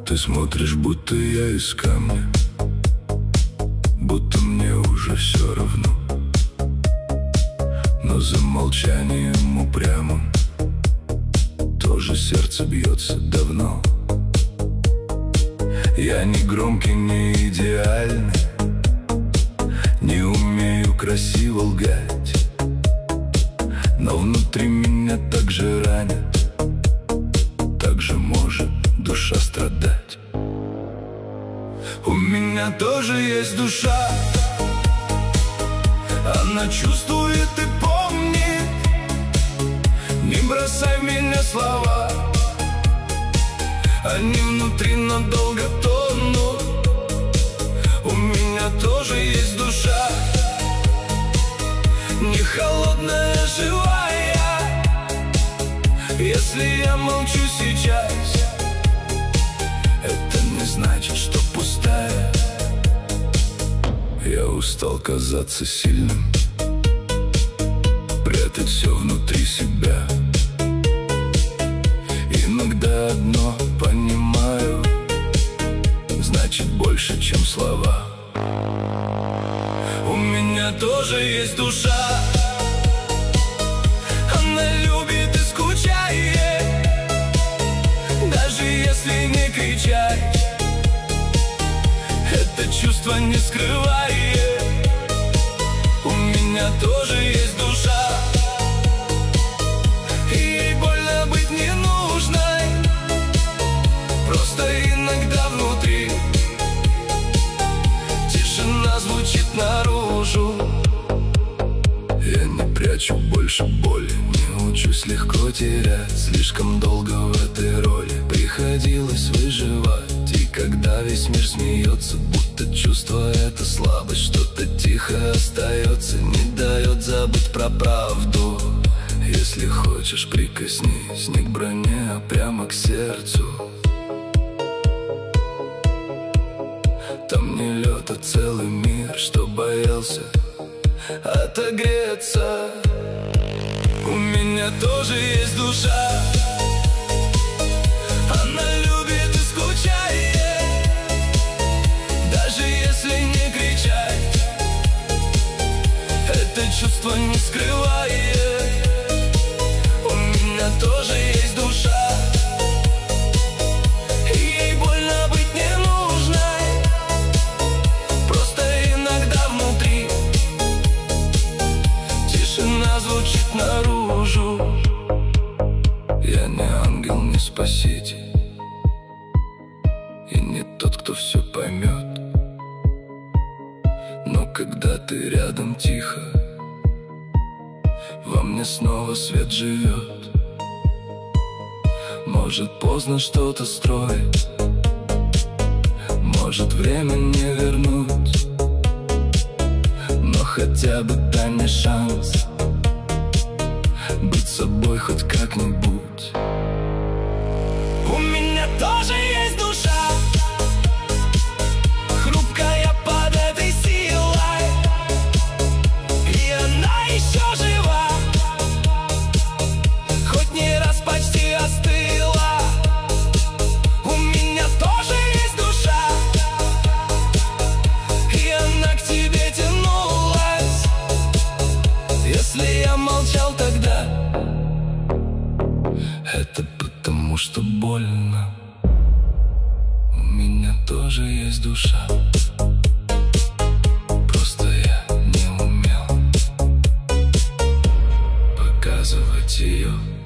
Ты смотришь, будто я из камня, будто мне уже все равно. Но за молчанием упрямым тоже сердце бьется давно. Я не громкий, не идеальный, не умею красиво лгать, но внутри меня так же ранит, так же может душа страдать. У меня тоже есть душа, она чувствует и помнит. Не бросай в меня слова, они внутри надолго тонут. У меня тоже есть душа, не холодная, живая. Если я молчу сейчас, это не значит, что пустая. Я устал казаться сильным, прятать все внутри себя. Иногда одно понимаю, значит больше, чем слова. У меня тоже есть душа, она любит и скучает, даже если не кричать. Это чувство не скрывает. У меня тоже есть душа, и ей больно быть не нужной. Просто иногда внутри тишина звучит наружу. Я не прячу больше боли, не учусь легко терять. Слишком долго в этой роли приходилось выживать. И когда весь мир смеется, будто чувство это слабость, что-то тихо остается, не дает забыть про правду. Если хочешь, прикоснись не к броне, а прямо к сердцу. Там не лед, а целый мир, что боялся отогреться. У меня тоже есть душа, она любит и скучает, даже если не кричать. Это чувство не скрывает. У меня тоже есть душа, и ей больно быть не нужной. Просто иногда внутри тишина звучит наружу. Я не ангел, не спаситель, и не тот, кто все поймет. Но когда ты рядом тихо, во мне снова свет живет. Может поздно что-то строить, может время не вернуть, но хотя бы дай мне шанс быть собой хоть как-нибудь. У меня тоже есть душа, хрупкая под этой силой, и она еще жива, хоть не раз почти остыла. У меня тоже есть душа, и она к тебе тянулась. Если я молчал тогда, это потому что больно. У меня тоже есть душа, просто я не умел показывать ее.